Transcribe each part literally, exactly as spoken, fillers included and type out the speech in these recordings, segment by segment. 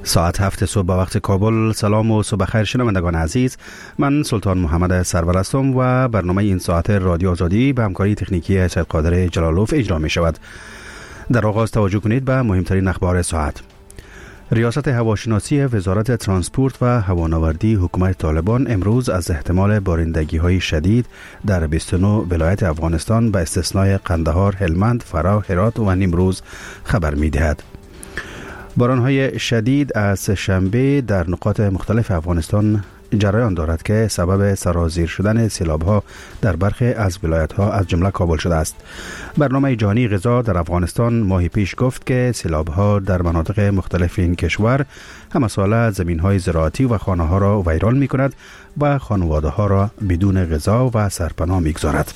ساعت هفت صبح به وقت کابل. سلام و صبح خیر شنوندگان عزیز، من سلطان محمد سرور هستم و برنامه این ساعت رادیو آزادی به همکاری تکنیکی سید قادر جلالوف اجرا می شود. در آغاز توجه کنید به مهمترین اخبار ساعت. ریاست هواشناسی وزارت ترانسپورت و هوانوردی حکومت طالبان امروز از احتمال بارندگی های شدید در بیست و نه ولایت افغانستان به استثنای قندهار، هلمند، فرا، هرات و نیمروز خبر می دهد. باران‌های شدید از شنبه در نقاط مختلف افغانستان جریان دارد که سبب سرازیر شدن سیلاب‌ها در برخی از ولایت‌ها از جمله کابل شده است. برنامه جهانی غذا در افغانستان ماهی پیش گفت که سیلاب‌ها در مناطق مختلف این کشور همساله زمین‌های زراعتی و خانه‌ها را ویران می‌کند و خانواده‌ها را بدون غذا و سرپناه می‌گذارد.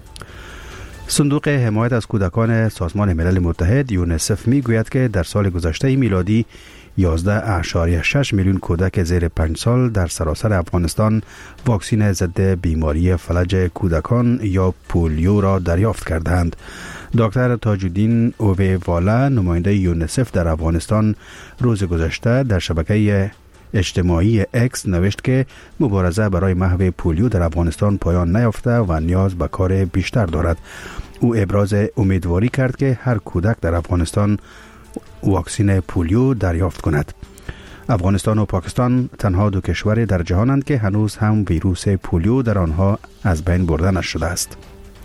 صندوق حمایت از کودکان سازمان ملل متحد یونیسف میگوید که در سال گذشته میلادی یازده اشاریه شش میلیون کودک زیر پنج سال در سراسر افغانستان واکسین ضد بیماری فلج کودکان یا پولیو را دریافت کردند. دکتر تاج الدین اوویوالا، نماینده یونیسف در افغانستان، روز گذشته در شبکه اجتماعی اکس نوشت که مبارزه برای محو پولیو در افغانستان پایان نیافته و نیاز به کار بیشتر دارد. او ابراز امیدواری کرد که هر کودک در افغانستان واکسین پولیو دریافت کند. افغانستان و پاکستان تنها دو کشور در جهانند که هنوز هم ویروس پولیو در آنها از بین برده نشده است.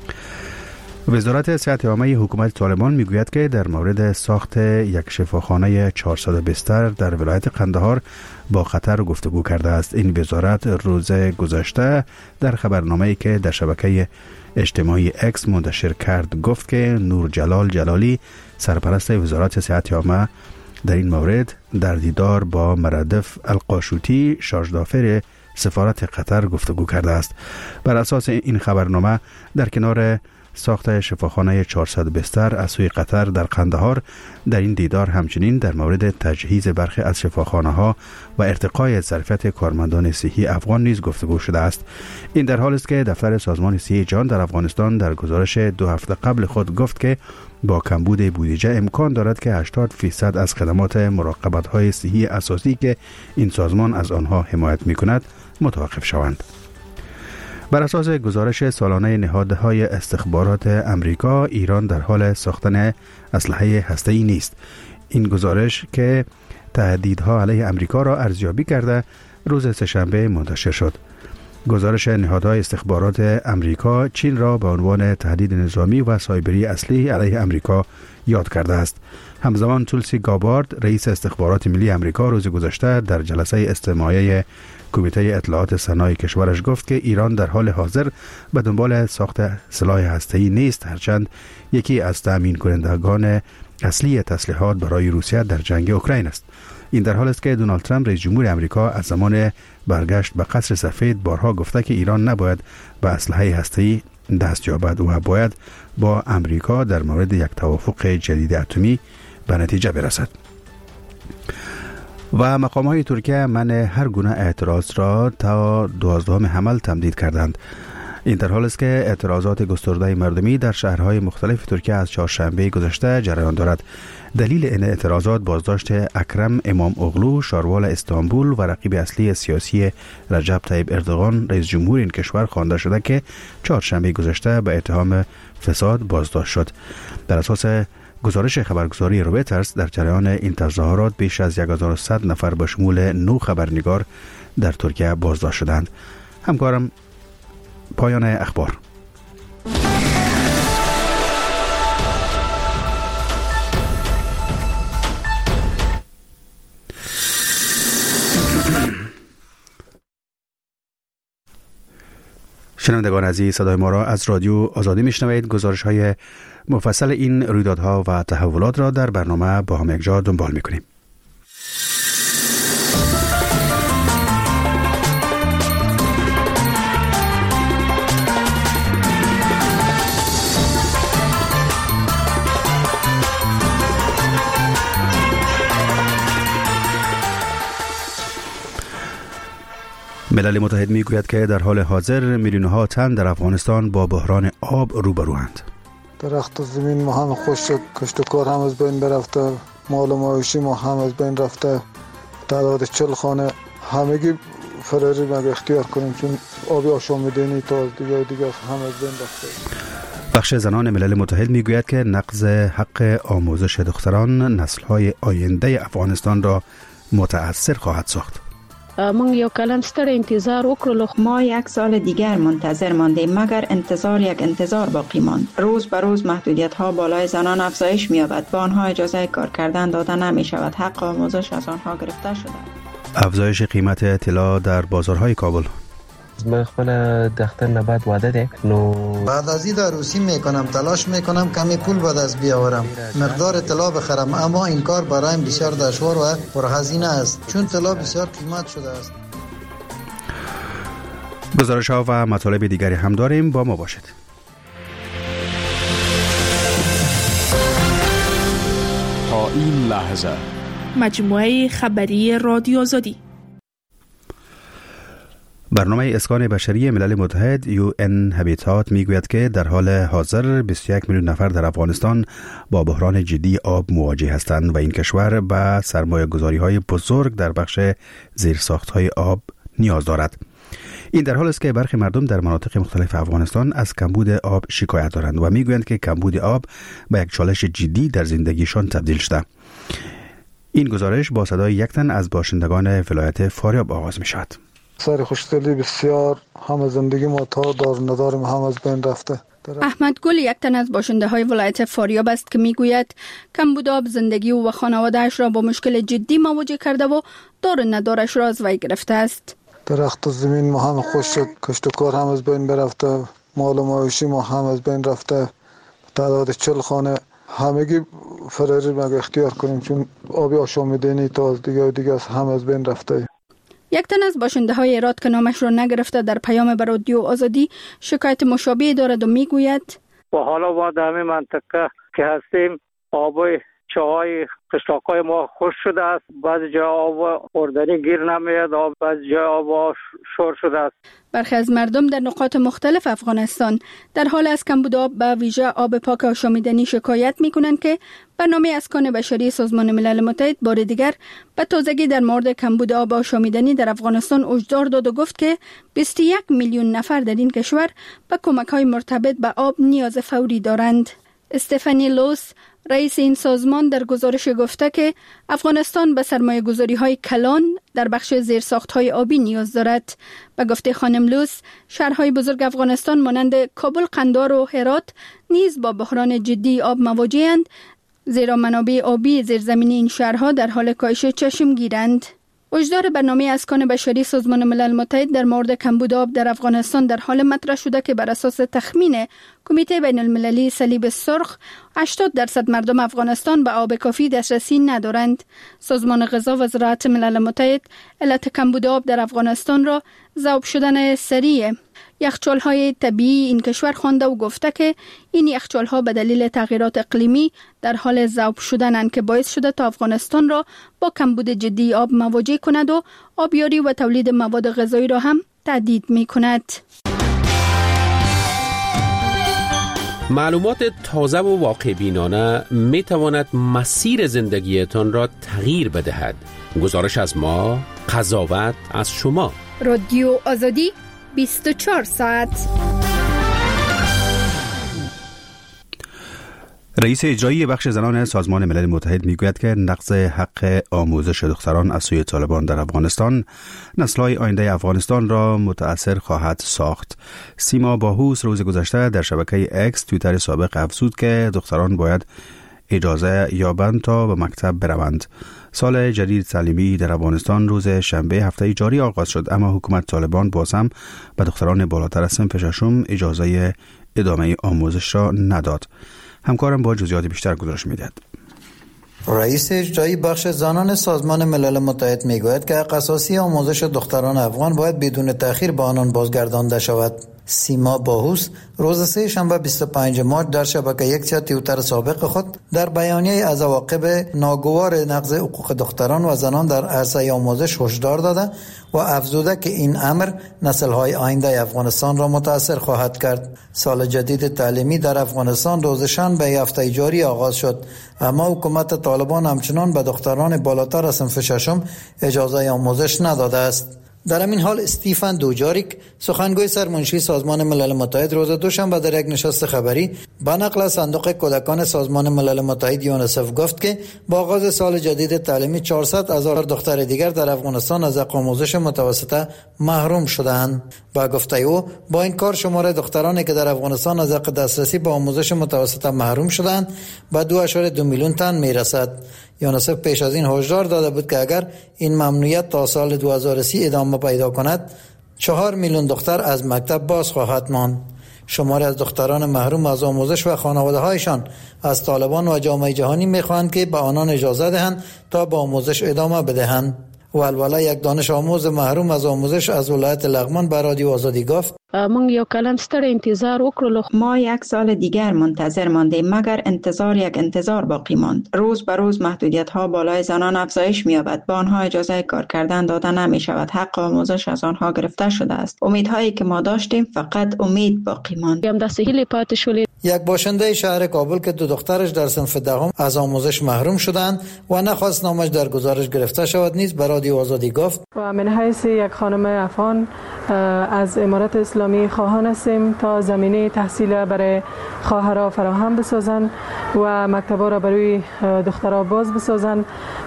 وزارت صحت عامه حکومت طالبان میگوید که در مورد ساخت یک شفاخانه چهارصد بستر در ولایت قندهار با خطر گفتگو کرده است. این وزارت روز گذشته در خبرنامه‌ای که در شبکه اجتماعی اکس منتشر کرد گفت که نور جلال جلالی، سرپرست وزارت صحت عامه، در این مورد در دیدار با مردف القاشوتی، شارژدافر سفارت قطر گفتگو کرده است. بر اساس این خبرنامه در کنار ساخت شفاخانه چهارصد بستر از سوی قطر در قندهار، در این دیدار همچنین در مورد تجهیز برخی از شفاخانه ها و ارتقای ظرفیت کارمندان صحی افغان نیز گفتگو شده است. این در حالی است که دفتر سازمان صحی جهان در افغانستان در گزارش دو هفته قبل خود گفت که با کمبود بودجه امکان دارد که هشتاد درصد از خدمات مراقبت های صحی اساسی که این سازمان از آنها حمایت می کند متوقف شوند. بر اساس گزارش سالانه نهادهای استخبارات امریکا، ایران در حال ساختن اسلحه هسته‌ای نیست. این گزارش که تهدیدها علیه امریکا را ارزیابی کرده روز سه‌شنبه منتشر شد. گزارش نهادهای استخبارات امریکا چین را به عنوان تهدید نظامی و سایبری اصلی علیه امریکا یاد کرده است. همزمان تولسی گابارد، رئیس استخبارات ملی امریکا، روز گذشته در جلسه استماعی کمیته اطلاعات صنایع کشورش گفت که ایران در حال حاضر به دنبال ساخت سلاح هسته‌ای نیست، هرچند یکی از تامین کنندگان اصلی تسلیحات برای روسیه در جنگ اوکراین است. این در حالی است که دونالد ترامپ رئیس جمهور آمریکا از زمان برگشت به قصر سفید بارها گفته که ایران نباید به اسلحه هسته‌ای دست یابد و باید با امریکا در مورد یک توافق جدید اتمی به نتیجه برسد. و مقام‌های ترکیه منع هر گونه اعتراض را تا دوازدهم حمل تمدید کردند. این در حالی است که اعتراضات گسترده مردمی در شهرهای مختلف ترکیه از چهارشنبه گذشته جریان دارد. دلیل این اعتراضات بازداشت اکرم امام اغلو، شاروال استانبول و رقیب اصلی سیاسی رجب طیب اردوغان، رئیس جمهور این کشور، خوانده شده که چهارشنبه گذشته به اتهام فساد بازداشت شد. در اساس گزارش خبرگزاری رویترز، در جریان این تظاهرات بیش از هزار و صد نفر به شمول نه خبرنگار در ترکیه بازداشت شدند. همکارم پایان اخبار. شنوندگان عزیز، صدای ما را از رادیو آزادی میشنوید. گزارش های مفصل این رویدادها و تحولات را در برنامه با هم یک جا دنبال میکنیم. ملل متحد میگوید که در حال حاضر میلیون‌ها تن در افغانستان با بحران آب روبروند. درخت و زمین ما هم خشک، کشت و کار هم از بین برفته، مال و مواشی ما هم از بین رفته. تعداد چهل خانه همگی فراری مگ اختیار کنیم، چون آب آشامیدنی تا دیگه دیگه هم از بین رفته. بخش زنان ملل متحد میگوید که نقض حق آموزش دختران نسل‌های آینده افغانستان را متأثر خواهد ساخت. من یو کلم ستر انتظار وکړو، ما یک سال دیگر منتظر ماندیم، مگر انتظار یک انتظار باقی ماند. روز به روز محدودیت ها بالای زنان افزایش می‌یابد، به آنها اجازه کار کردن داده نمی‌شود، حق آموزش از آنها گرفته شده. افزایش قیمت طلا در بازارهای کابل. من خپل دختر نه بعد واده ده نو بعد از این داروسی میکنم، تلاش میکنم کمی پول به دست بیاورم، مقدار طلا بخرم، اما این کار برایم بسیار دشوار و پرهزینه است، چون طلا بسیار قیمت شده است. گزارش ها و مطالب دیگری هم داریم، با ما باشید. تا این لحظه مجموعه خبری رادیو آزادی. برنامه اسکان بشری ملل متحد یو ان هابیتات میگوید که در حال حاضر بیست و یک میلیون نفر در افغانستان با بحران جدی آب مواجه هستند و این کشور به سرمایه گذاری های بزرگ در بخش زیرساخت های آب نیاز دارد. این در حال است که برخی مردم در مناطق مختلف افغانستان از کمبود آب شکایت دارند و میگویند که کمبود آب به یک چالش جدی در زندگیشان تبدیل شده. این گزارش با صدای یک تن از باشندگان ولایت فاریاب آغاز می شود. سر خوشدلی بسیار همه زندگی ما تا دار نداریم هم از بین رفته. احمد گل یک تن از باشنده های ولایت فاریاب است که میگوید کمبود آب زندگی و خانواده‌اش را با مشکل جدی مواجه کرده و دار ندارش را از وی گرفته است. درخت و زمین ما هم خوش شد، کشت و کار هم از بین برفته، مال و معاشی ما هم از بین رفته. تعداد چهل خانه همگی فراری مگ اختیار کنیم، چون آبی آشامیدنی تا دیگه دیگه هم از بین رفته. یک تن از باشنده های ایراد که نامش را نگرفته در پیام به رادیو آزادی شکایت مشابه دارد و میگوید و حالا ما در همین منطقه که هستیم آبای چاهای قشلاقای ما خوش شده است، بعضی جا آب خوردنی گیر نمیاد، آب بعضی جا آب شور شده است. برخی از مردم در نقاط مختلف افغانستان در حال از کمبود آب به ویژه آب پاک آشامیدنی شکایت میکنند که برنامه اسکان بشری سازمان ملل متحد بار دیگر به تازگی در مورد کمبود آب آشامیدنی در افغانستان هشدار داد و گفت که بیست و یک میلیون نفر در این کشور به کمک‌های مرتبط به آب نیاز فوری دارند. استفانی لوس رئیس این سازمان در گزارش گفته که افغانستان به سرمایه گذاری های کلان در بخش زیرساخت های آبی نیاز دارد. به گفته خانم لوس، شهرهای بزرگ افغانستان مانند کابل، قندهار و هرات نیز با بحران جدی آب مواجه‌اند، زیرا منابع آبی زیرزمینی این شهرها در حال کاهش چشم گیرند. هشدار برنامه اسکان بشری سازمان ملل متحد در مورد کمبود آب در افغانستان در حال مطرح شده که بر اساس تخمین کمیته بین المللی صلیب سرخ هشتاد درصد مردم افغانستان به آب کافی دسترسی ندارند. سازمان غذا و زراعت ملل متحد علت کمبود آب در افغانستان را ذوب شدن سریع یخچال‌های طبیعی این کشور خوانده و گفته که این یخچال‌ها به دلیل تغییرات اقلیمی در حال ذوب شدنند که باعث شده تا افغانستان را با کمبود جدی آب مواجه کند و آبیاری و تولید مواد غذایی را هم تهدید می‌کند. معلومات تازه و واقع بینانه می تواند مسیر زندگیتان را تغییر بدهد. گزارش از ما، قضاوت از شما. رادیو آزادی بیست و چهار ساعت. رئیس اجرایی بخش زنان سازمان ملل متحد میگوید که نقض حق آموزش دختران از سوی طالبان در افغانستان نسل‌های آینده افغانستان را متأثر خواهد ساخت. سیما باهوس روز گذشته در شبکه اکس توییتر سابق افزود که دختران باید اجازه یابند تا به مکتب بروند. سال جدید تعلیمی در افغانستان روز شنبه هفته جاری آغاز شد، اما حکومت طالبان باز هم به دختران بالاتر از صنف ششم اجازه ادامه آموزش را نداد. همکارم با جزئیات بیشتر گزارش می‌دهد. رئیس اجرایی بخش زنان سازمان ملل متحد میگوید که حق اساسی آموزش دختران افغان باید بدون تأخیر به آنان بازگردانده شود. سیما باهوس روز سه شنبه بیست و پنجم مارس در شبکه یک توییتر سابق خود در بیانیه از عواقب ناگوار نقض حقوق دختران و زنان در عرصه آموزش هشدار داده و افزوده که این امر نسل‌های آینده افغانستان را متاثر خواهد کرد. سال جدید تعلیمی در افغانستان روز شنبه هفته جاری آغاز شد، اما حکومت طالبان همچنان به دختران بالاتر از صنف ششم اجازه آموزش نداده است. در همین حال استیفن دوجاریک سخنگوی سرمنشی سازمان ملل متحد روز دوشنبه در یک نشست خبری با نقل از صندوق کودکان سازمان ملل متحد یونیسف گفت که با آغاز سال جدید تعلیمی چهارصد هزار دختر دیگر در افغانستان از آموزش متوسطه محروم شدند. با گفته او با این کار شمار دخترانی که در افغانستان از دسترسی به آموزش متوسطه محروم شدند به دو اشاره دو میلیون تن میرسد. یونیسف پیش از این هشدار داده بود که اگر این ممنوعیت تا سال دو هزار و سی ادامه پیدا کند چهار میلیون دختر از مکتب باز خواهد ماند. شماری از دختران محروم از آموزش و خانواده هایشان از طالبان و جامعه جهانی میخواهند که به آنان اجازه دهند تا به آموزش ادامه بدهند. ولولا یک دانش آموز محروم از آموزش از ولایت لغمان به رادیو آزادی گفت من یک کلم ستر انتظار وکړو. ما یک سال دیگر منتظر ماندیم مگر انتظار یک انتظار باقی ماند. روز به روز محدودیت ها بالای زنان افزایش می‌یابد. با آنها اجازه کار کردن داده نمی شود. حق آموزش از آنها گرفته شده است. امیدهایی که ما داشتیم فقط امید باقی ماند. یم دست هیلی پات شولی. یک باشنده شهر کابل که دو دخترش در صنف دهم از آموزش محروم شدند و نخواست نامش در گزارش گرفته شود نیز به رادیو آزادی گفت و من حیث یک خانم افغان از امارت اسلامی خواهان هستیم تا زمینه تحصیل برای خواهرها فراهم بسازند و مکتب‌ها را برای دخترها باز بسازند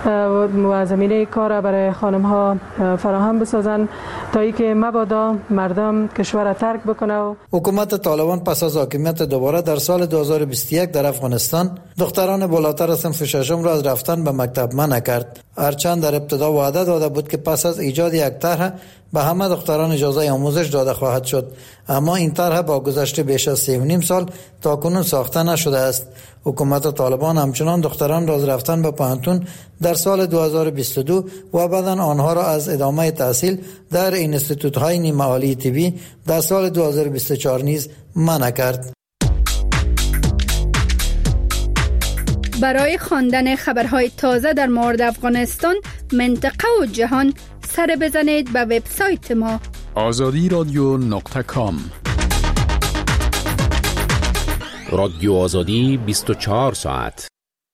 و زمینه کار برای خانم‌ها فراهم بسازند تا اینکه مبادا مردم کشور را ترک بکنه. حکومت طالبان پس از حاکمیت دوباره در سال دو هزار و بیست و یک در افغانستان دختران بالاتر از صنف ششم را از رفتن به مکتب منع کرد. هرچند در ابتدا وعده داده بود که پس از ایجاد یک طرح به همه دختران اجازه آموزش داده خواهد شد، اما این طرح با گذشت بیش از سه و نیم سال تاکنون ساخته نشده است. حکومت طالبان همچنان دختران را از رفتن به پوهنتون در سال دو هزار و بیست و دو و بعداً آنها را از ادامه تحصیل در اینستیتوت‌های نیمه عالی طبی در سال دو هزار و بیست و چهار نیز منع کرد. برای خواندن خبرهای تازه در مورد افغانستان، منطقه و جهان سر بزنید به وبسایت ما آزادی رادیو نقطه کام. رادیو آزادی بیست و چهار ساعت.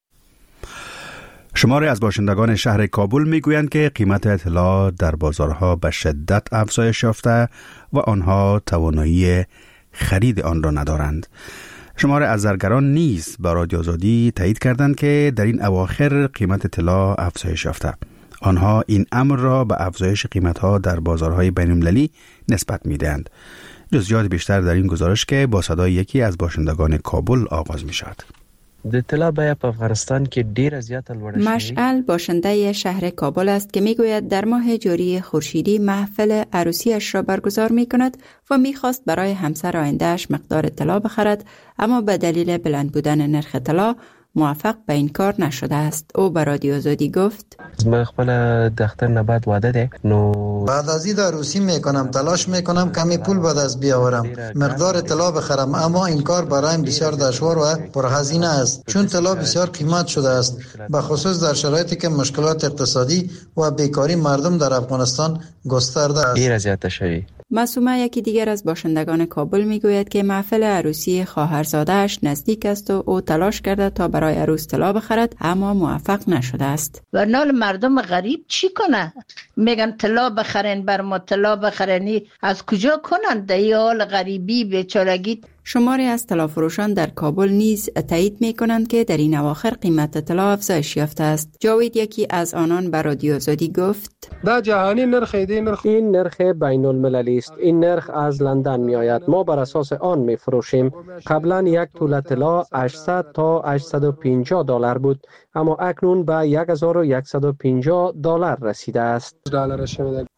شماری از باشندگان شهر کابل میگویند که قیمت اطلاع در بازارها به شدت افزایش یافته و آنها توانایی خرید آن را ندارند. شمار از زرگران نیز به رادیو آزادی تایید کردند که در این اواخر قیمت طلا افزایش یافته. آنها این امر را به افزایش قیمت‌ها در بازارهای بین‌المللی نسبت می‌دهند. جزئیات بیشتر در این گزارش که با صدای یکی از باشندگان کابل آغاز می‌شود. د طلا بیه په افغانستان کې ډیره زیاته لوړه شوې. مشعل باشنده شهر کابل است که میگوید در ماه جاری خورشیدی محفل عروسیش را برگزار میکند و میخواست برای همسر آیندهش مقدار طلا بخرد، اما به دلیل بلند بودن نرخ طلا موفق به این کار نشده است. او به رادیو آزادی گفت من خپل دختر نه بعد واده ده نو بعد از این عروسی میکنم، تلاش میکنم کمی پول به دست بیاورم، مقدار طلا بخرم، اما این کار برایم بسیار دشوار و پرهزینه است چون طلا بسیار قیمت شده است، به خصوص در شرایطی که مشکلات اقتصادی و بیکاری مردم در افغانستان گسترده است. ډیره زیاته شوی. معصومه یکی دیگر از باشندگان کابل میگوید که محفل عروسی خواهرزاده‌اش نزدیک است و او تلاش کرده تا برای عروس طلا بخرد اما موفق نشده است. ورنال مردم غریب چی کنه؟ میگن طلا بخرین، بر ما طلا بخرینی از کجا کنن؟ در این حال غریبی بیچارگی. شماری از طلافروشان در کابل نیز تایید می کنند که در این اواخر قیمت طلا افزایش یافته است. جاوید یکی از آنان به رادیو آزادی گفت دا جهانی نرخ نرخ این نرخ بین المللی است. این نرخ از لندن می آید. ما بر اساس آن می فروشیم. قبلا یک توله طلا هشتصد تا هشتصد و پنجاه دلار بود، اما اکنون به یک هزار و صد و پنجاه دلار رسیده است.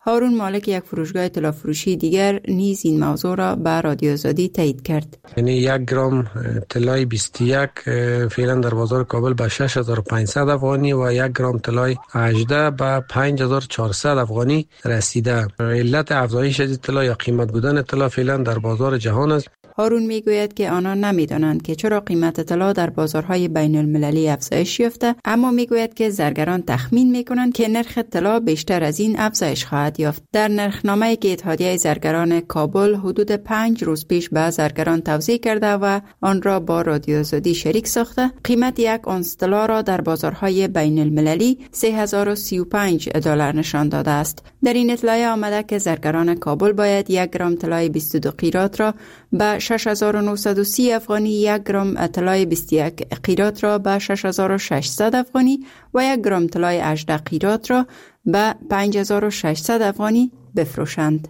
هارون مالک یک فروشگاه طلا فروشی دیگر نیز این موضوع را به رادیو آزادی تایید کرد. یعنی یک گرم طلای بیست و یک فعلا در بازار کابل به شش هزار و پانصد افغانی و یک گرم طلای هجده به پنج هزار و چهارصد افغانی رسیده. علت افزایش طلا یا قیمت بودن طلا فعلا در بازار جهان است. هارون میگوید که آنان نمیدانند که چرا قیمت طلا در بازارهای بین المللی افزایش یافته، اما میگوید که زرگران تخمین میکنند که نرخ طلا بیشتر از این افزایش خواهد یافت. در نرخنامه‌ای که اتحادیه زرگران کابل حدود پنج روز پیش به زرگران توضیح کرده و آن را با رادیو آزادی شریک ساخته، قیمت یک اونس طلا را در بازارهای بین المللی سه هزار و سی و پنج دلار نشان داده است. در این اطلاعیه آمده که زرگران کابل باید یک گرم طلای بیست و دو قیرات را به شش هزار و نهصد و سی افغانی، یک گرم طلای بیست و یک قیرات را به شش هزار و ششصد افغانی و یک گرم طلای هجده قیرات را به پنج هزار و ششصد افغانی بفروشند.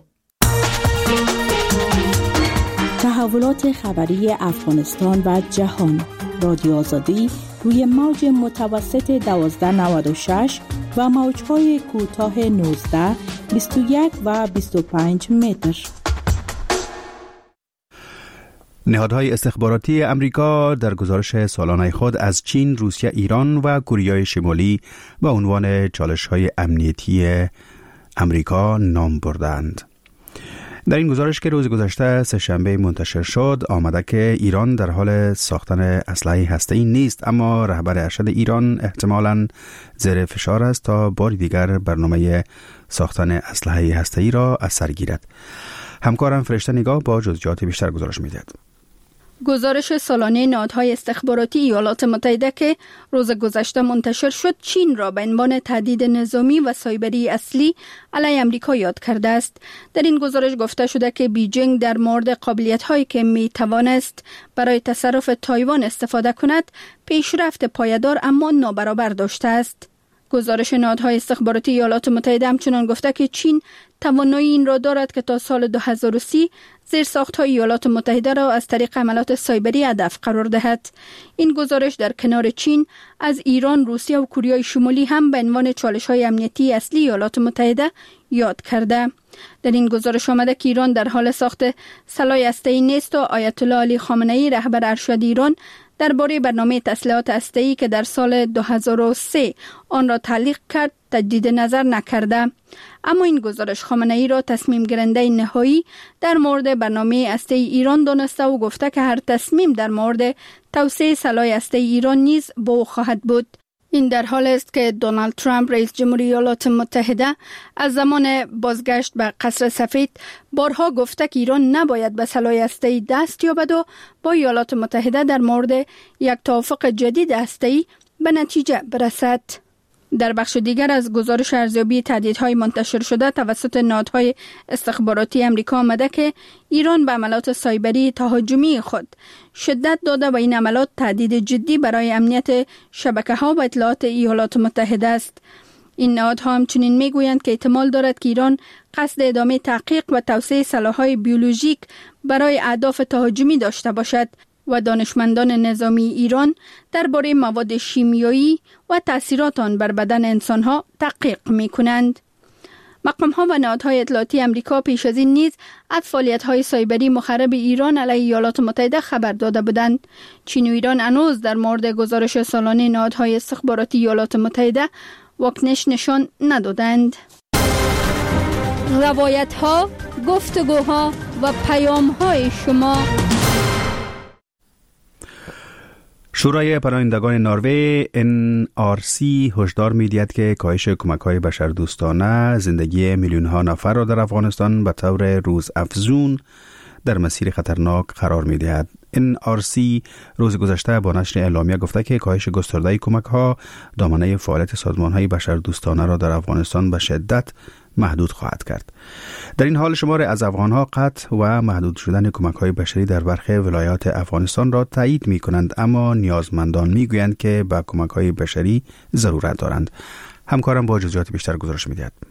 تحولات خبری افغانستان و جهان. رادیو آزادی روی موج متوسط دوازده نود و شش و موج‌های کوتاه نوزده، بیست و یک و بیست و پنج متر. نهادهای استخباراتی امریکا در گزارش سالانه خود از چین، روسیه، ایران و کره شمالی به عنوان چالش‌های امنیتی امریکا نام بردند. در این گزارش که روز گذشته سه‌شنبه منتشر شد، آمده که ایران در حال ساختن اسلحه هسته‌ای نیست، اما رهبر ارشد ایران احتمالاً زیر فشار است تا بار دیگر برنامه ساختن اسلحه هسته‌ای را از سر گیرد. همکارم فرشته نگاه با جزئیات بیشتر گزارش می‌دهد. گزارش سالانه نهادهای استخباراتی ایالات متحده که روز گذشته منتشر شد، چین را به عنوان تهدید نظامی و سایبری اصلی علیه امریکا یاد کرده است. در این گزارش گفته شده که بیجینگ در مورد قابلیت‌هایی که می‌توانست برای تصرف تایوان استفاده کند، پیشرفت پایدار اما نابرابر داشته است. گزارش نهادهای استخباراتی ایالات متحده همچنان گفته که چین توانایی این را دارد که تا سال دو هزار و سی زیرساخت‌های ایالات متحده را از طریق حملات سایبری هدف قرار دهد. این گزارش در کنار چین از ایران، روسیه و کره شمالی هم به عنوان چالش‌های امنیتی اصلی ایالات متحده یاد کرده. در این گزارش آمده که ایران در حال ساخت سلاح هسته‌ای نیست و آیت الله علی خامنه‌ای رهبر ارشد ایران درباره برنامه تسلیحات هسته‌ای که در سال دو هزار و سه آن را تعلیق کرد تجدید نظر نکرده. اما این گزارش خامنه‌ای را تصمیم گیرنده نهایی در مورد برنامه هسته‌ای ایران دانسته و گفته که هر تصمیم در مورد توسعه سلاح هسته‌ای ایران نیز با او خواهد بود. این در حال است که دونالد ترامپ رئیس جمهوری ایالات متحده از زمان بازگشت به قصر سفید بارها گفته که ایران نباید به سلاح هسته‌ای دست یابد و با ایالات متحده در مورد یک توافق جدید هسته‌ای به نتیجه برسد. در بخش دیگر از گزارش ارزیابی تهدیدهای منتشر شده توسط نهادهای استخباراتی امریکا آمده که ایران به عملات سایبری تهاجمی خود شدت داده و این عملات تهدید جدی برای امنیت شبکه‌ها و اطلاعات ایالات متحده است. این نهادها همچنین میگویند که احتمال دارد که ایران قصد ادامه تحقیق و توسعه سلاح‌های بیولوژیک برای اهداف تهاجمی داشته باشد و دانشمندان نظامی ایران درباره مواد شیمیایی و تأثیرات آن بر بدن انسان‌ها تحقیق می‌کنند. مقام‌ها و نهادهای اطلاعاتی امریکا پیش از این نیز از فعالیت‌های سایبری مخرب ایران علیه ایالات متحده خبر داده بودند. چین و ایران هنوز در مورد گزارش سالانه نهادهای استخباراتی ایالات متحده واکنش نشان ندادند. روایت‌ها، گفتگوها و پیام‌های شما. شورای پناهندگان نروژ ان آر سی هشدار می‌دهد که کاهش کمک‌های بشردوستانه زندگی میلیون‌ها نفر را در افغانستان به طور روزافزون در مسیر خطرناک قرار می‌دهد. ان آر سی روز گذشته با نشر اعلامیه گفته که کاهش گسترده کمک‌ها دامنه فعالیت سازمان‌های بشردوستانه را در افغانستان به شدت محدود خواهد کرد. در این حال شمار از افغانها قطع و محدود شدن کمک‌های بشری در برخی ولایات افغانستان را تایید می‌کنند، اما نیازمندان می‌گویند که به کمک‌های بشری ضرورت دارند. همکارم با جزئیات بیشتر گزارش می‌دهد.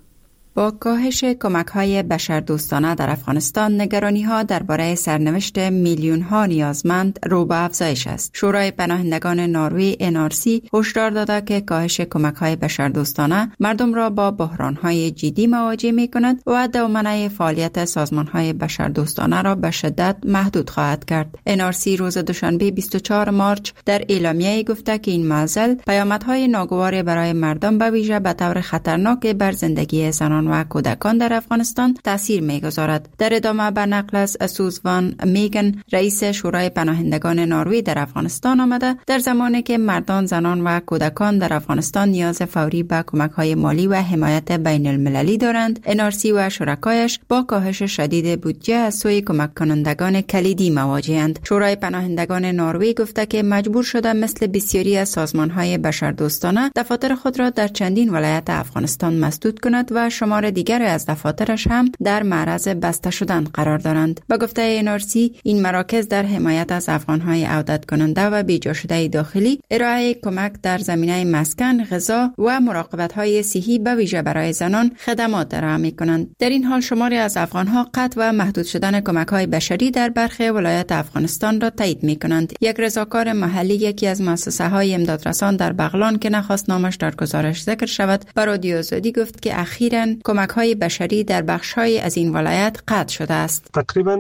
با کاهش کمک‌های بشردوستانه در افغانستان، نگرانی‌ها درباره سرنوشت میلیون‌ها نیازمند رو به افزایش است. شورای پناهندگان نروژ ان آر سی هشدار داده که کاهش کمک‌های بشردوستانه مردم را با بحران‌های جدی مواجه می‌کند و دامنه فعالیت سازمان‌های بشردوستانه را به شدت محدود خواهد کرد. ان آر سی روز دوشنبه بیست و چهارم مارس در اعلامیه گفته که این معضل پیامدهای ناگوار برای مردم به ویژه به طور خطرناک بر زندگی زنان و کودکان در افغانستان تاثیر می‌گذارد. در ادامه به نقل از سوزوان میگن، رئیس شورای پناهندگان نروژ در افغانستان آمده، در زمانی که مردان، زنان و کودکان در افغانستان نیاز فوری به کمک‌های مالی و حمایت بین المللی دارند، ان آر سی و شرکایش با کاهش شدید بودجه از سوی کمک کنندگان کلیدی مواجه‌اند. شورای پناهندگان نروژ گفته که مجبور شده مثل بسیاری از سازمان‌های بشردوستانه دفاتر خود را در چندین ولایت افغانستان مسدود کند و شمار دیگر از دفاترش هم در معرض بسته شدن قرار دارند. با گفته ان آر سی، این مراکز در حمایت از افغان‌های عودت کننده و بیجا شده داخلی، ارائه کمک در زمینه مسکن، غذا و مراقبت‌های صحی به ویژه برای زنان خدمات ارائه می‌کنند. در این حال شماری از افغان‌ها قطع و محدود شدن کمک‌های بشری در برخی ولایات افغانستان را تایید می‌کنند. یک رضاکار محلی، یکی از مؤسسه‌های امدادرسان در بغلان که نخواست نامش در گزارش ذکر شود، به رادیو آزادی گفت که اخیراً کمک‌های بشری در بخش‌های از این ولایت قطع شده است. تقریباً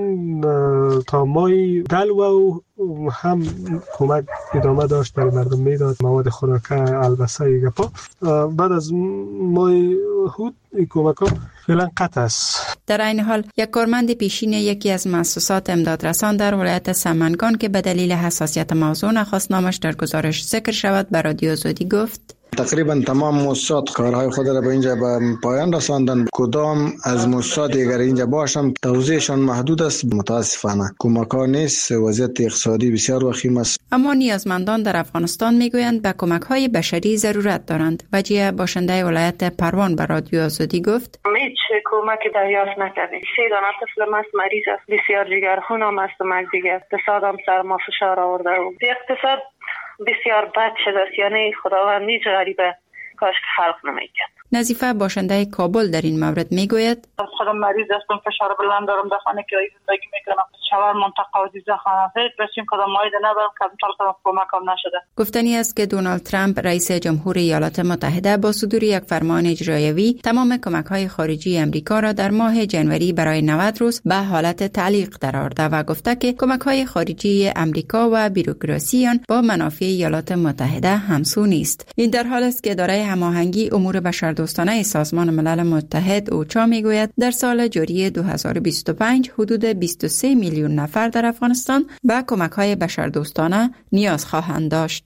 تا ماه دلو هم کمک ادامه داشت، برای مردم میداد مواد خوراکی، البسه، گپا. بعد از ماه هود این کمک ها فعلا قطع است. در این حال یک کارمند پیشین یکی از مؤسسات امدادرسان در ولایت سمنگان که به دلیل حساسیت موضوع نخواست نامش در گزارش ذکر شود، به رادیو آزادی گفت تقریبا تمام مؤسسات کارهای خود را به اینجا به پایان رساندن. کدام از مؤسسات دیگر اینجا باشم توزیعشان محدود است. متاسفانه کمک ها نیست، وضعیت اقتصادی بسیار وخیم است. اما نیازمندان در افغانستان میگویند به کمک های بشری ضرورت دارند. وجیه باشنده ولایت پروان به رادیو آزادی گفت هیچ کمک دریافت نکردیم. سه دانه طفل مست مریض است، بسیار جگرخون هم است و دیگه اقتصاد هم سر ما فشار آورده و اقتصاد بسیار بد شده، یعنی خداوند هیچ غریبه کاش که خلق نمیکرد. نظیفه باشنده کابل در این مورد میگوید خودم مریض هستم، فشار بلند دارم، در خانه که زندگی میکنم، شوهر منطقه عزیزه خانم هیچ بسیم کدام مایده ندارم که امتال کنم کمکم نشده. گفتنی است که دونالد ترامپ رئیس جمهور ایالات متحده با صدور یک فرمان اجرایی تمام کمک‌های خارجی امریکا را در ماه جنوری برای نود روز به حالت تعلیق قرار داده و گفته که کمک‌های خارجی امریکا و بوروکراسی آن با منافع ایالات متحده همسو نیست. این در حالی است که اداره هماهنگی امور بشردوستانه سازمان ملل متحد اوچا میگوید در سال جاری دو هزار و بیست و پنج حدود بیست و سه میلیون نفر در افغانستان به کمک‌های بشردوستانه نیاز خواهند داشت.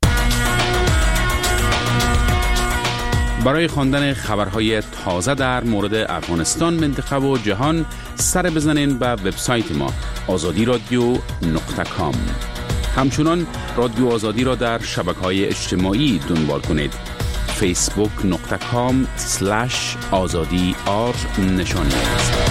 برای خواندن خبرهای تازه در مورد افغانستان، منطقه و جهان سر بزنین به وبسایت ما آزادی رادیو نقطه کام. همچنان رادیو آزادی را در شبکه‌های اجتماعی دنبال کنید. فیسبوک نقطه کام سلش آزادی آر نشانی است.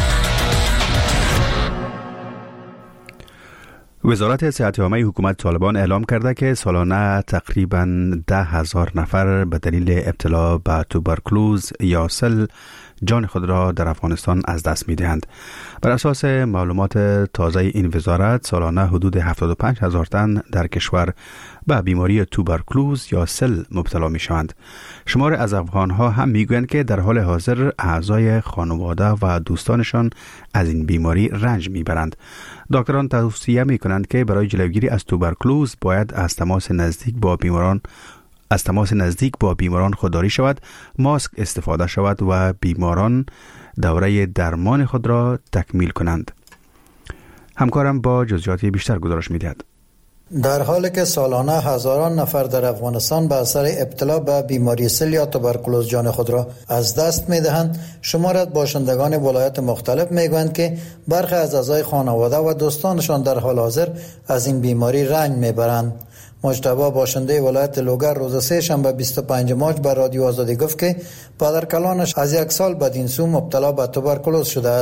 وزارت صحت عامه حکومت طالبان اعلام کرده که سالانه تقریباً ده هزار نفر به دلیل ابتلا به توبرکلوز یا سل جان خود را در افغانستان از دست می دهند. بر اساس معلومات تازه این وزارت، سالانه حدود هفتاد و پنج هزار تن در کشور به بیماری توبرکلوز یا سل مبتلا می شوند. شمار از افغانها هم می گویند که در حال حاضر اعضای خانواده و دوستانشان از این بیماری رنج می برند. دکتران توصیه می کنند که برای جلوگیری از توبرکلوز باید از تماس نزدیک با بیماران از تماس نزدیک با بیماران خودداری شود، ماسک استفاده شود و بیماران دوره درمان خود را تکمیل کنند. همکارم با جزئیات بیشتر گزارش می‌دهد. در حالی که سالانه هزاران نفر در افغانستان به اثر ابتلا به بیماری سل یا توبرکلوز جان خود را از دست می‌دهند، شمار از باشندگان ولایات مختلف می‌گویند که برخی از اعضای خانواده و دوستانشان در حال حاضر از این بیماری رنج می‌برند. مجتبی باشنده ولایت لوگر روز سه شنبه بیست و پنجم مارس به رادیو آزادی گفت که پدرکلانش از یک سال بعد این سو مبتلا به توبرکلوز شده است.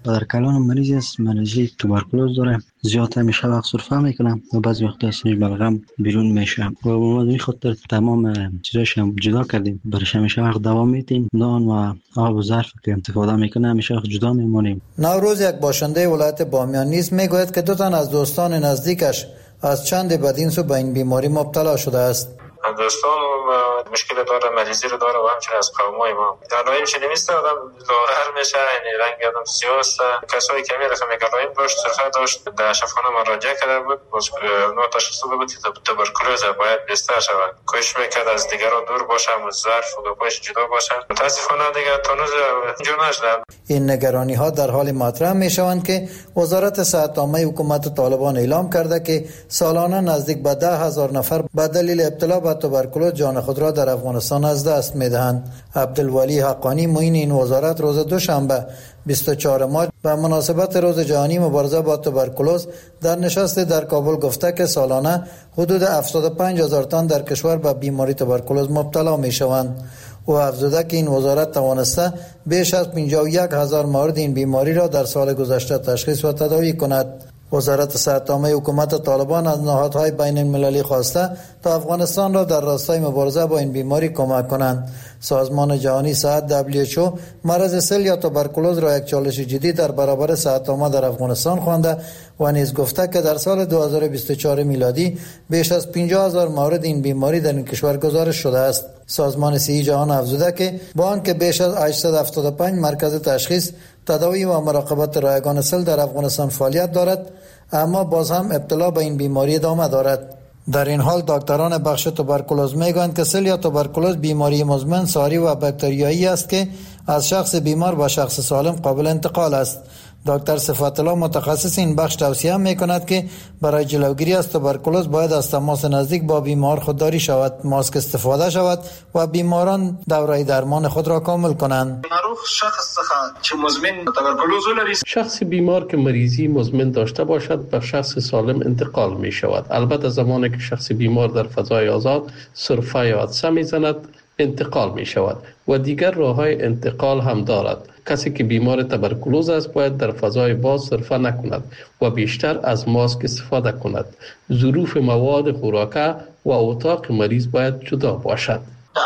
در کلان مریض است، مریضی توبرکلوز داره، زیاد همیشه وقت سرفه میکنم و بعضی وقتا سینش بلغم بیرون میشه و ما این خاطر تمام چیزاش هم جدا کردیم. برش همیشه وقت دوام میدیم، نان و آب و ظرف که استفاده میکنه همیشه وقت جدا میمونیم. نوروز یک باشنده ولایت بامیان نیز میگوید که دو تن از دوستان نزدیکش از چند بدین سو به این بیماری مبتلا شده است. دوستان مشکل داره، مریضی رو داره و همچنین از قومای ما علائم چنین نیست، آدم لاغر میشه، یعنی رنگ آدم سیاه است. کسایی که می رقم علائم داشت، سرفه داشت، در شفاخانه مراجعه کرده بود، باز نو تشخیص داده بود توبرکلوز باید بستر شود. کوشش میکرد از دیگران دور باشه و ظرف و گپاش جدا باشه. متاسفانه دیگه تا روز اینجور نشده. این نگرانی ها در حال مطرح می شوند که وزارت صحت عامه حکومت طالبان اعلام کرده که سالانه نزدیک به ده هزار نفر به دلیل ابتلا به توبرکلوز جان خود را در افغانستان از دست می‌دهند. عبدالولی حقانی معین این وزارت روز دوشنبه بیست و چهارم مارس به مناسبت روز جهانی مبارزه با توبرکلوز در نشست در کابل گفته که سالانه حدود هفتاد و پنج هزار تن در کشور به بیماری توبرکلوز مبتلا می‌شوند. او افزوده که این وزارت توانسته بیش از پنجاه و یک هزار مورد این بیماری را در سال گذشته تشخیص و تداوی کند. وزارت صحت عامه حکومت طالبان از نهادهای بین المللی خواسته تا افغانستان را در راستای مبارزه با این بیماری کمک کنند. سازمان جهانی صحت دبلیو اچ او مرض سل یا توبرکلوز را یک چالش جدی در برابر صحت عامه در افغانستان خوانده و نیز گفته که در سال دو هزار و بیست و چهار میلادی بیش از پنجاه هزار مورد این بیماری در این کشور گزارش شده است. سازمان صحت جهان افزوده که با آنکه بیش از هشتصد و هفتاد و پنج مرکز تشخیص، تداوی و مراقبت رایگان سل در افغانستان فعالیت دارد، اما باز هم ابتلا به این بیماری ادامه دارد. در این حال دکتران بخش توبرکلوز میگویند که سل یا توبرکلوز بیماری مزمن ساری و باکتریایی است که از شخص بیمار به شخص سالم قابل انتقال است. دکتر صفت الله متخصص این بخش توصیه میکند که برای جلوگیری از توبرکلوز باید از تماس نزدیک با بیمار خودداری شود، ماسک استفاده شود و بیماران دوره درمان خود را کامل کنند. شخص که مزمن توبرکلوز لري، شخص بیمار که مریضی مزمن داشته باشد به شخص سالم انتقال می شود. البته زمانی که شخص بیمار در فضای آزاد سرفه یا عطسه می زند انتقال می شود و دیگر راه‌های انتقال هم دارد. کسی که بیمار توبرکلوز است باید در فضای باز سرفه نکند و بیشتر از ماسک استفاده کند. ظروف مواد خوراکه و اتاق مریض باید جدا باشد.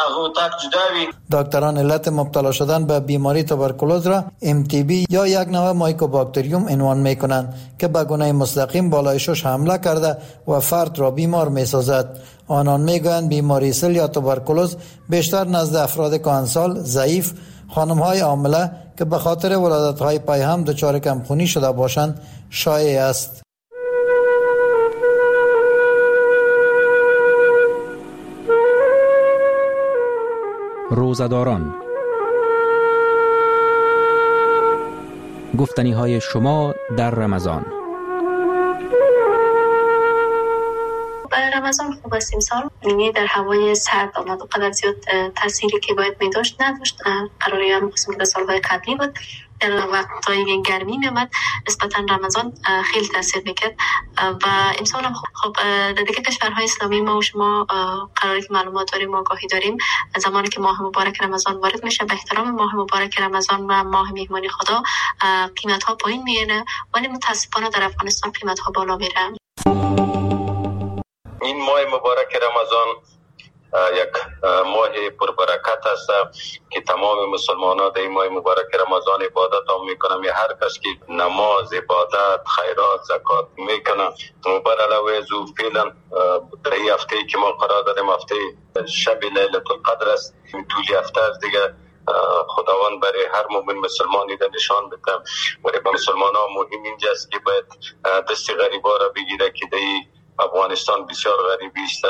دکتران علت مبتلا شدن به بیماری توبرکلوز را ام تی بی یا یک نوع مایکوباکتریوم عنوان میکنند که به گونه مستقیم بالای شش حمله کرده و فرد را بیمار میسازد. آنان میگویند بیماری سل یا توبرکلوز بیشتر نزد افراد کهنسال، ضعیف، خانم‌های حامله که به خاطر ولادت‌های پیهم دچار کمخونی شده باشند شایع است. روزداران، گفتنی های شما در رمضان. رمضان خوب است امسال، یعنی در هوای سرد آمد و قدر زیاد تأثیری که باید می داشت نداشت. قراری هم قسم که سالهای قبلی بود در وقتایی گرمی می آمد نسبتا رمضان خیلی تاثیر میکرد و امسال هم خب در دیگه کشورهای اسلامی ما و شما قراری که معلومات داریم و آگاهی داریم زمانی که ماه مبارک رمضان وارد میشه به احترام ماه مبارک رمضان و ماه مهمانی خدا قیمت ها پایین میره، ولی متاسفانه در افغانستان قیمت ها بالا میره. این ماه مبارک رمضان یک ماه پربرکت است که تمام مسلمانان در این ماه مبارک رمضان عبادت هم میکنن. یا هر کس که نماز، عبادت، خیرات، زکات میکنه و بر علاوه از او فعلا در این هفته که ما قرار داریم هفته شب لیلة القدر است، طول هفته است دیگه خداوند برای هر مومن مسلمانی در نشان بده. ولی به مسلمان ها مهم اینجاست که باید دست غریبا را بگیره که در افغانستان بسیار غریبی است.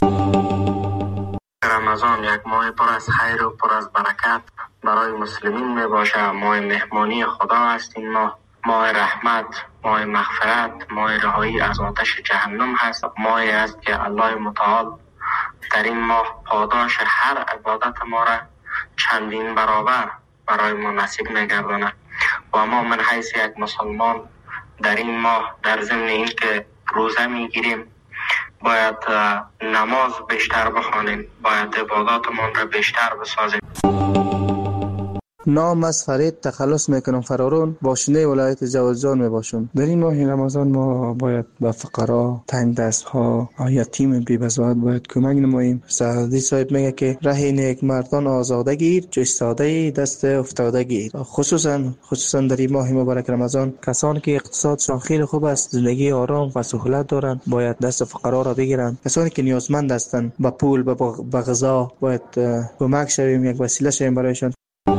رمضان یک ماه پر از خیر و پر از برکت برای مسلمین می باشه. ماه مهمانی خدا است. این ماه ماه رحمت، ماه مغفرت، ماه رهایی از آتش جهنم هست. ماهی است که الله متعال در این ماه پاداش هر عبادت ما را چندین برابر برای ما نصیب می‌گرداند و ما من حیث یک مسلمان در این ماه در ضمن این که روزه میگیریم باید نماز بیشتر بخوانیم، باید عباداتمان را بیشتر بسازیم. نام از فرید تخلص میکنم فرارون باشنده ولایت جوزجان میباشم. در این ماه رمضان ما باید به فقرا، تنگ دست ها، یتیم بی بزاعت باید کمک نماییم. سعدی صاحب میگه که ره نیک مردان آزاده گیر، چو ایستاده دست افتاده گیر. خصوصا خصوصا در این ماه مبارک رمضان کسانی که اقتصادشان خیلی خوب است، زندگی آرام و سهولت دارند، باید دست فقرا را بگیرند. کسانی که نیازمند هستند به پول، به غذا، باید کمک شویم، یک وسیله شویم برایشان.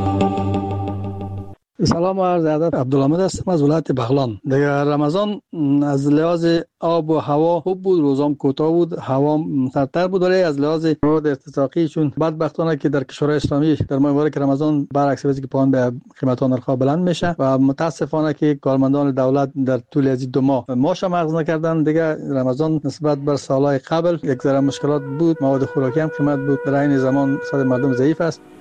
سلام و عرض ادب. عبدالحمید هستم از ولایت بغلان. دیگه رمضان از لحاظ آب و هوا خوب بود، روزام کوتاه بود، هوا سردتر بود، ولی از لحاظ مواد ارتزاقی چون بدبختانه که در کشورهای اسلامی در ماه مبارک رمضان برعکس وضعی که پایان به قیمت نرخ بلند میشه و متاسفانه که کارمندان دولت در طول از دو ماه معاش مغز نکردن. دیگه رمضان نسبت بر سالهای قبل یک ذره مشکلات بود، مواد خوراکی هم قیمت بود، در این زمان صد مردم ضعیف است.